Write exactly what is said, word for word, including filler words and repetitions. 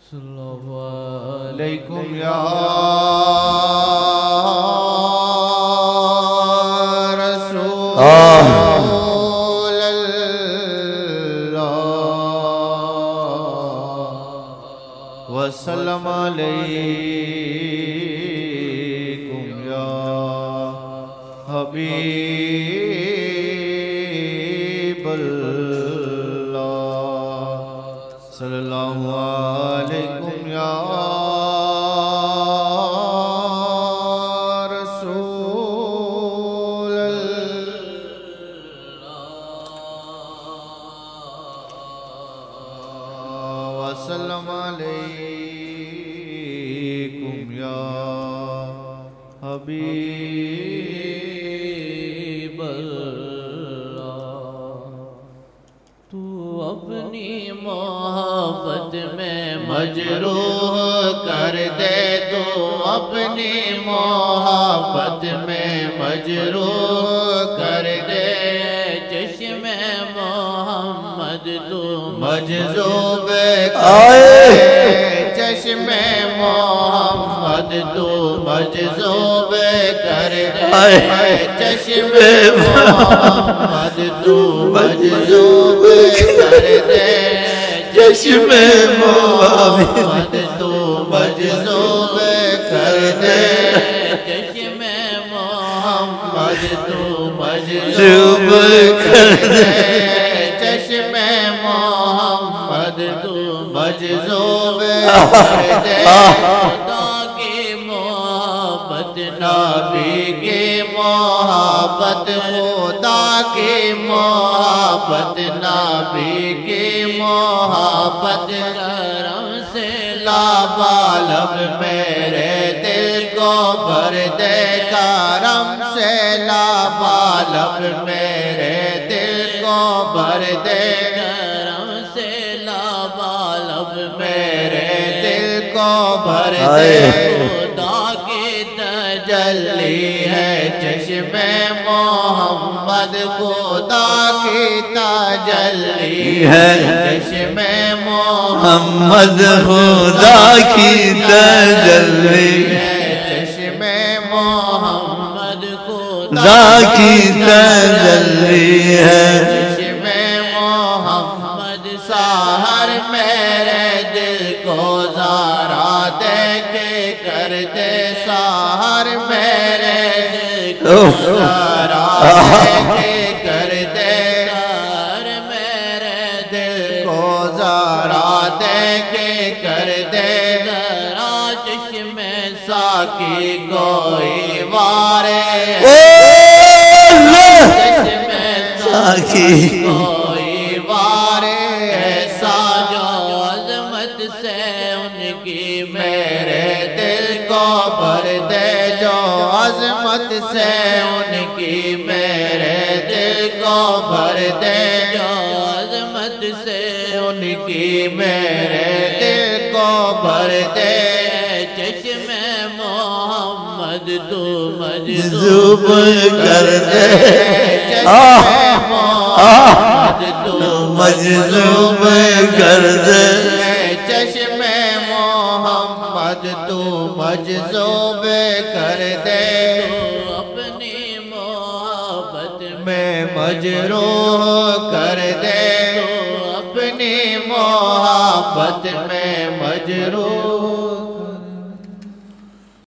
علیکم یا رسول اللہ وسلم علیکم یا حبیب اللہ صلی اللہ علیکم یا رسول اللہ وسلم علیکم یا حبیب اللہ تو اپنی محبت میں مجروح کر دے تو اپنی محبت میں مجروح کر دے چشم محمد تو مجذوب کر دے چشم محمد تو مجذوب کر دے چشم محمد تو مجذوب کر دے چشم محمد تو مجذوب کر دے چشم محمد تو مجذوب کر دے چشم محمد تو مجذوب کر دے خدا کی محبت نبی کی محبت خدا کی محبت نبی کی محبت کرم سے لابالب میرے دل کو بھر دے کرم سے لابالب میرے دل کو بھر دے کرم سے لابالب میرے دل کو بھر دے خدا کی تجلی ہے چشم محمد خدا کی تجلی ہے چشم محمد خدا کی تجلی ہے چشم محمد خدا کی تجلی ہے چشم محمد سحر میرے دل کو زارا دے کے کر دے سحر میرے دل کو زارا دے کے کر دے سحر میرے دل کو زارا دے کے کر دے ذرا چشم ساکی کوئی وارے چشم ساکی کوئی وارے ایسا جو عظمت سے ان کی میرے دل کو بھر دے جو عظمت سے ان کی میرے دل کو بھر دے جو عظمت سے ان کی میرے دل کو بھر دے چشم محمد تو مجذوب کر دے چشم محمد تو مجذوب کر دے چشم محمد تو مجذوب کر دے اپنی محبت میں مجروح کر دے اپنی محبت میں مجروح